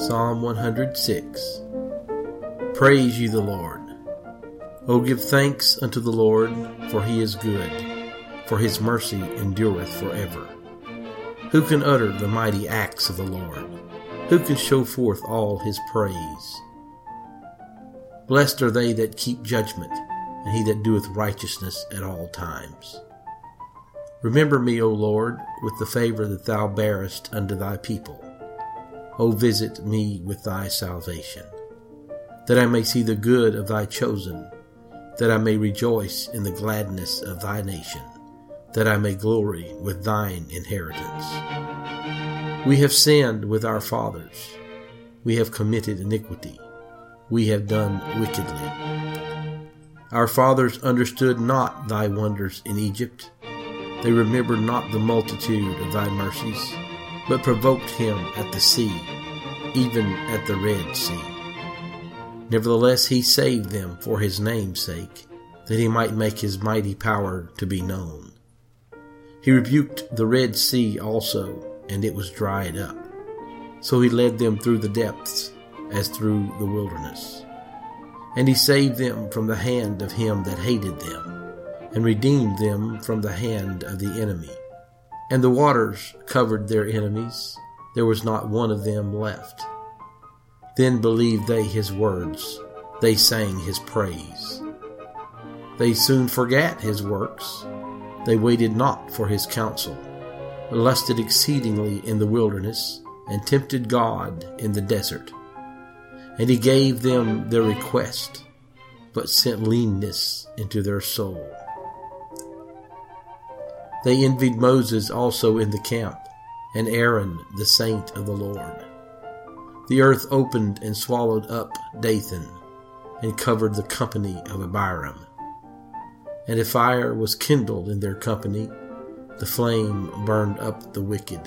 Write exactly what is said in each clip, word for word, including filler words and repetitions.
Psalm one hundred six. Praise ye the Lord. O give thanks unto the Lord, for he is good, for his mercy endureth forever. Who can utter the mighty acts of the Lord? Who can show forth all his praise? Blessed are they that keep judgment, and he that doeth righteousness at all times. Remember me, O Lord, with the favor that thou bearest unto thy people. O visit me with thy salvation, that I may see the good of thy chosen, that I may rejoice in the gladness of thy nation, that I may glory with thine inheritance. We have sinned with our fathers. We have committed iniquity. We have done wickedly. Our fathers understood not thy wonders in Egypt. They remembered not the multitude of thy mercies, but provoked him at the sea, even at the Red Sea. Nevertheless he saved them for his name's sake, that he might make his mighty power to be known. He rebuked the Red Sea also, and it was dried up. So he led them through the depths, as through the wilderness. And he saved them from the hand of him that hated them, and redeemed them from the hand of the enemy. And the waters covered their enemies. There was not one of them left. Then believed they his words. They sang his praise. They soon forgat his works. They waited not for his counsel, but lusted exceedingly in the wilderness, and tempted God in the desert. And he gave them their request, but sent leanness into their soul. They envied Moses also in the camp, and Aaron the saint of the Lord. The earth opened and swallowed up Dathan, and covered the company of Abiram. And a fire was kindled in their company, the flame burned up the wicked.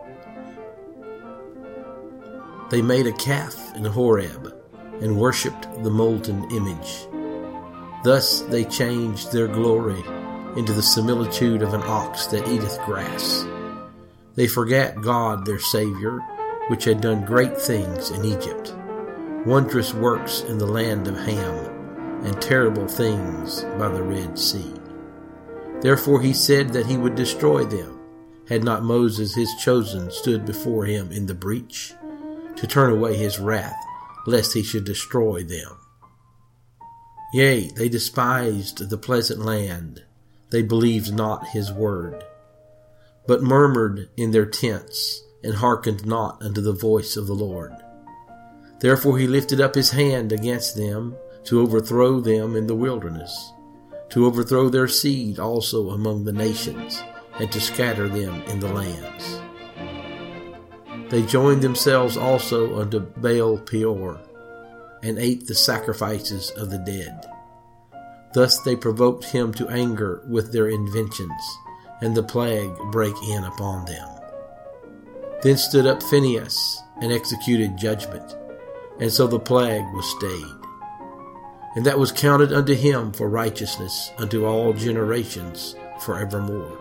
They made a calf in Horeb, and worshipped the molten image. Thus they changed their glory into the similitude of an ox that eateth grass. They forgat God their Saviour, which had done great things in Egypt, wondrous works in the land of Ham, and terrible things by the Red Sea. Therefore he said that he would destroy them, had not Moses his chosen stood before him in the breach, to turn away his wrath, lest he should destroy them. Yea, they despised the pleasant land. They believed not his word, but murmured in their tents, and hearkened not unto the voice of the Lord. Therefore he lifted up his hand against them, to overthrow them in the wilderness, to overthrow their seed also among the nations, and to scatter them in the lands. They joined themselves also unto Baal Peor, and ate the sacrifices of the dead. Thus they provoked him to anger with their inventions, and the plague brake in upon them. Then stood up Phinehas, and executed judgment, and so the plague was stayed. And that was counted unto him for righteousness unto all generations forevermore.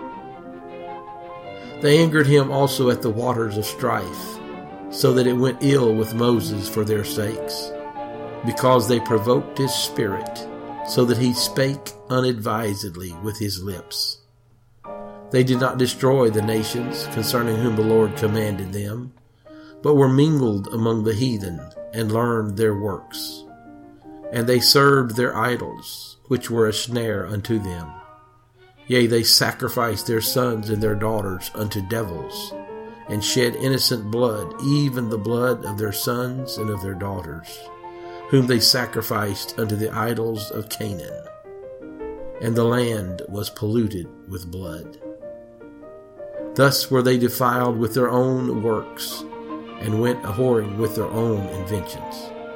They angered him also at the waters of strife, so that it went ill with Moses for their sakes, because they provoked his spirit, so that he spake unadvisedly with his lips. They did not destroy the nations concerning whom the Lord commanded them, but were mingled among the heathen, and learned their works. And they served their idols, which were a snare unto them. Yea, they sacrificed their sons and their daughters unto devils, and shed innocent blood, even the blood of their sons and of their daughters, whom they sacrificed unto the idols of Canaan. And the land was polluted with blood. Thus were they defiled with their own works, and went a-whoring with their own inventions.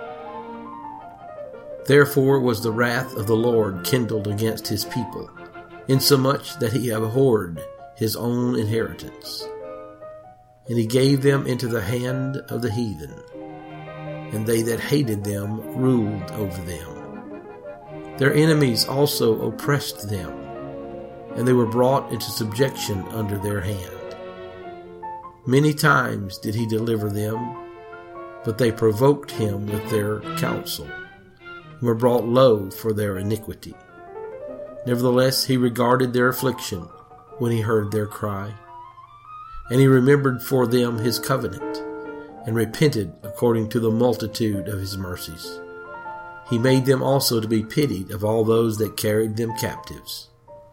Therefore was the wrath of the Lord kindled against his people, insomuch that he abhorred his own inheritance. And he gave them into the hand of the heathen, and they that hated them ruled over them. Their enemies also oppressed them, and they were brought into subjection under their hand. Many times did he deliver them, but they provoked him with their counsel, and were brought low for their iniquity. Nevertheless, he regarded their affliction when he heard their cry, and he remembered for them his covenant, and repented according to the multitude of his mercies. He made them also to be pitied of all those that carried them captives.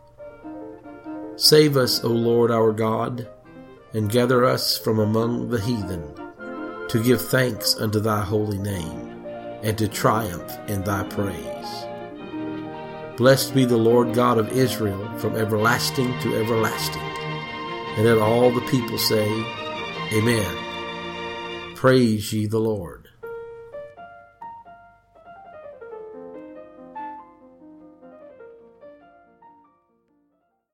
Save us, O Lord our God, and gather us from among the heathen, to give thanks unto thy holy name, and to triumph in thy praise. Blessed be the Lord God of Israel from everlasting to everlasting. And let all the people say, Amen. Praise ye the Lord.